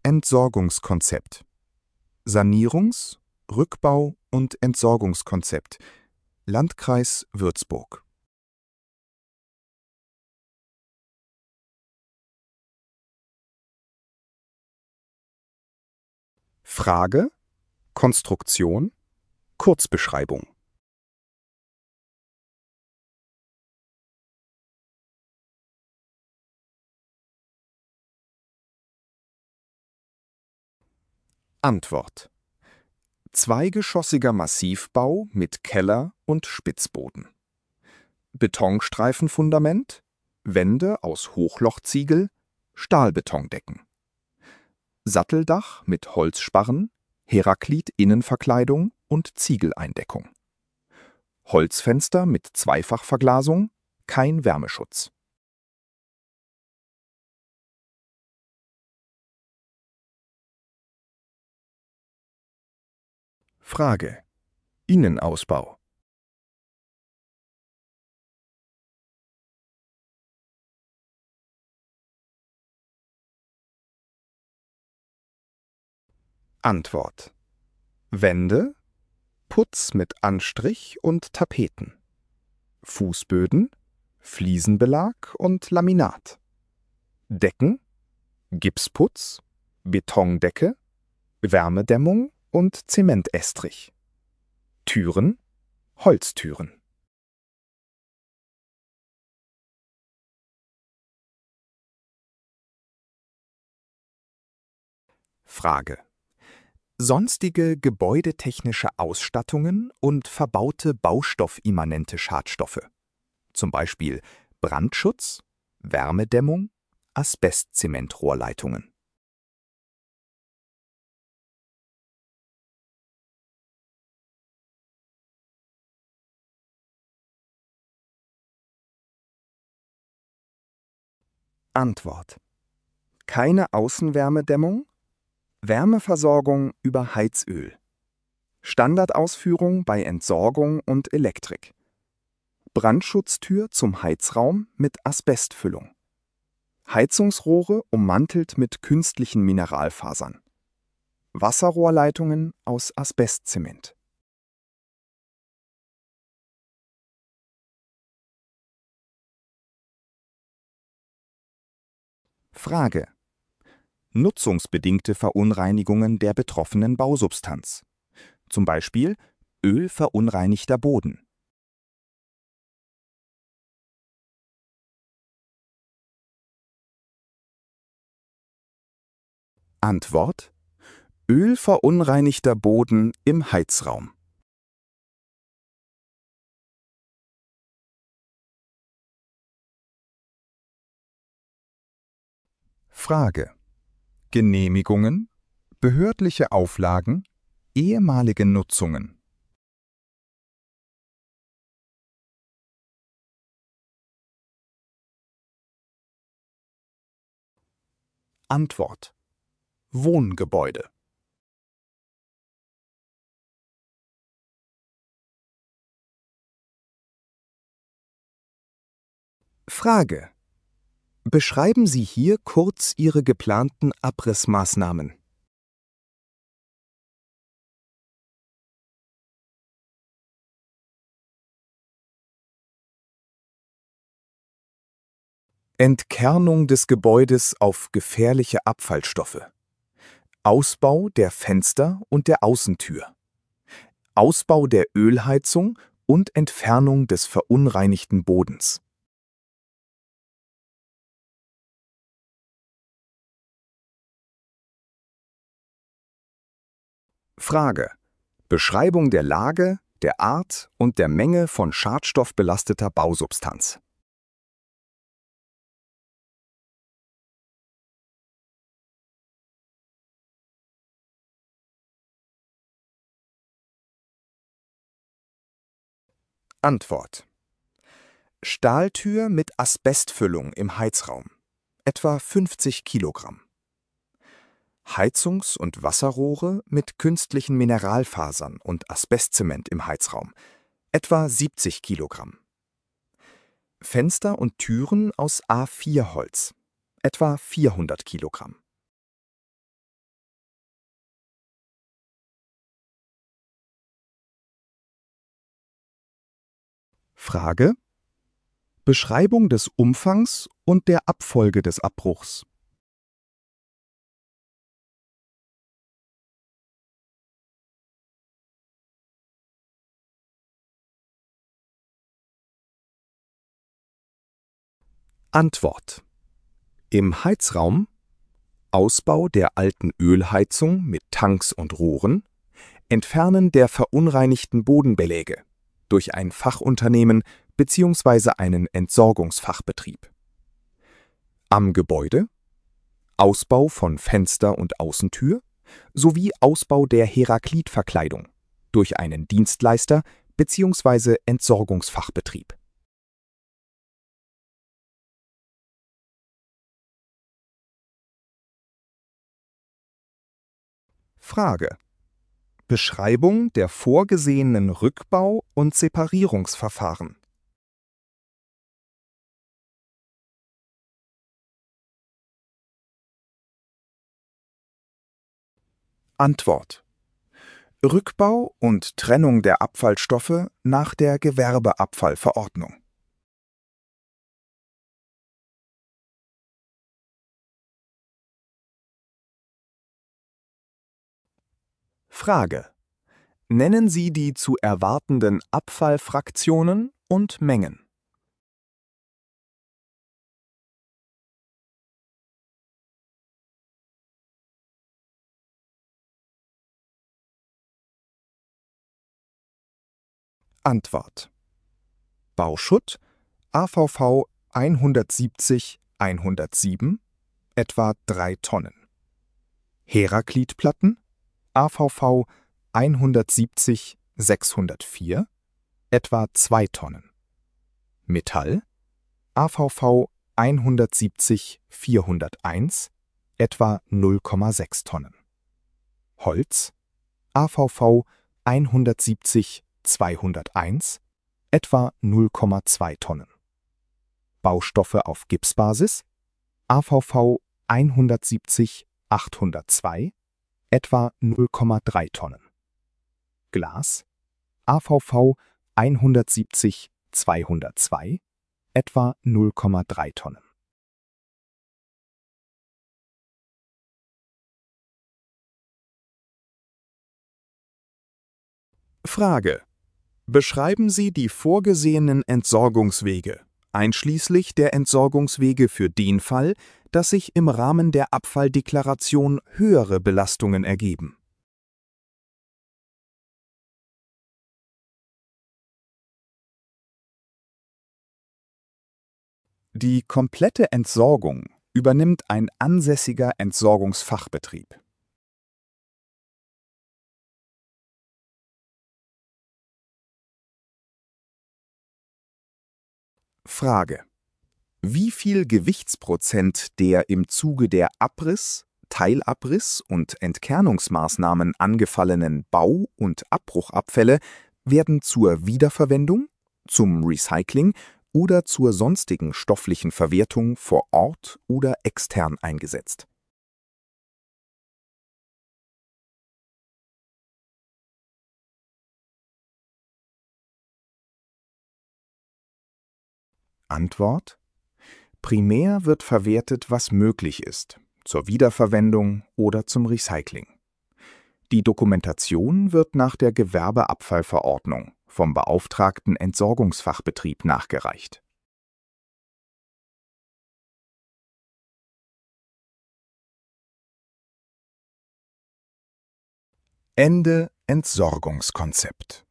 Entsorgungskonzept. Sanierungs-, Rückbau- und Entsorgungskonzept. Landkreis Würzburg. Frage, Konstruktion, Kurzbeschreibung. Antwort: Zweigeschossiger Massivbau mit Keller und Spitzboden. Betonstreifenfundament, Wände aus Hochlochziegel, Stahlbetondecken. Satteldach mit Holzsparren, Heraklit-Innenverkleidung und Ziegeleindeckung. Holzfenster mit Zweifachverglasung, kein Wärmeschutz. Frage: Innenausbau. Antwort: Wände, Putz mit Anstrich und Tapeten. Fußböden, Fliesenbelag und Laminat. Decken, Gipsputz, Betondecke, Wärmedämmung und Zementestrich. Türen, Holztüren. Frage: Sonstige gebäudetechnische Ausstattungen und verbaute baustoffimmanente Schadstoffe, zum Beispiel Brandschutz, Wärmedämmung, Asbestzementrohrleitungen. Antwort: Keine Außenwärmedämmung, Wärmeversorgung über Heizöl. Standardausführung bei Entsorgung und Elektrik. Brandschutztür zum Heizraum mit Asbestfüllung. Heizungsrohre ummantelt mit künstlichen Mineralfasern. Wasserrohrleitungen aus Asbestzement. Frage: Nutzungsbedingte Verunreinigungen der betroffenen Bausubstanz, zum Beispiel ölverunreinigter Boden. Antwort: ölverunreinigter Boden im Heizraum. Frage: Genehmigungen, behördliche Auflagen, ehemalige Nutzungen. Antwort: Wohngebäude. Frage: Beschreiben Sie hier kurz Ihre geplanten Abrissmaßnahmen. Entkernung des Gebäudes auf gefährliche Abfallstoffe. Ausbau der Fenster und der Außentür. Ausbau der Ölheizung und Entfernung des verunreinigten Bodens. Frage: Beschreibung der Lage, der Art und der Menge von schadstoffbelasteter Bausubstanz. Antwort: Stahltür mit Asbestfüllung im Heizraum, etwa 50 Kilogramm. Heizungs- und Wasserrohre mit künstlichen Mineralfasern und Asbestzement im Heizraum, etwa 70 Kilogramm. Fenster und Türen aus A4-Holz, etwa 400 Kilogramm. Frage: Beschreibung des Umfangs und der Abfolge des Abbruchs. Antwort: Im Heizraum Ausbau der alten Ölheizung mit Tanks und Rohren, Entfernen der verunreinigten Bodenbeläge durch ein Fachunternehmen bzw. einen Entsorgungsfachbetrieb. Am Gebäude Ausbau von Fenster und Außentür sowie Ausbau der Heraklitverkleidung durch einen Dienstleister bzw. Entsorgungsfachbetrieb. Frage: Beschreibung der vorgesehenen Rückbau- und Separierungsverfahren. Antwort: Rückbau und Trennung der Abfallstoffe nach der Gewerbeabfallverordnung. Frage: Nennen Sie die zu erwartenden Abfallfraktionen und Mengen. Antwort: Bauschutt AVV 170/107 etwa 3 Tonnen. Heraklitplatten AVV 170/604 etwa 2 Tonnen. Metall AVV 170/401 etwa 0,6 Tonnen. Holz AVV 170/201 etwa 0,2 Tonnen. Baustoffe auf Gipsbasis AVV 170/802 etwa 0,3 Tonnen. Glas AVV 170/202 etwa 0,3 Tonnen. Frage: Beschreiben Sie die vorgesehenen Entsorgungswege, einschließlich der Entsorgungswege für den Fall, dass sich im Rahmen der Abfalldeklaration höhere Belastungen ergeben. Die komplette Entsorgung übernimmt ein ansässiger Entsorgungsfachbetrieb. Frage: Wie viel Gewichtsprozent der im Zuge der Abriss-, Teilabriss- und Entkernungsmaßnahmen angefallenen Bau- und Abbruchabfälle werden zur Wiederverwendung, zum Recycling oder zur sonstigen stofflichen Verwertung vor Ort oder extern eingesetzt? Antwort: Primär wird verwertet, was möglich ist, zur Wiederverwendung oder zum Recycling. Die Dokumentation wird nach der Gewerbeabfallverordnung vom beauftragten Entsorgungsfachbetrieb nachgereicht. Ende Entsorgungskonzept.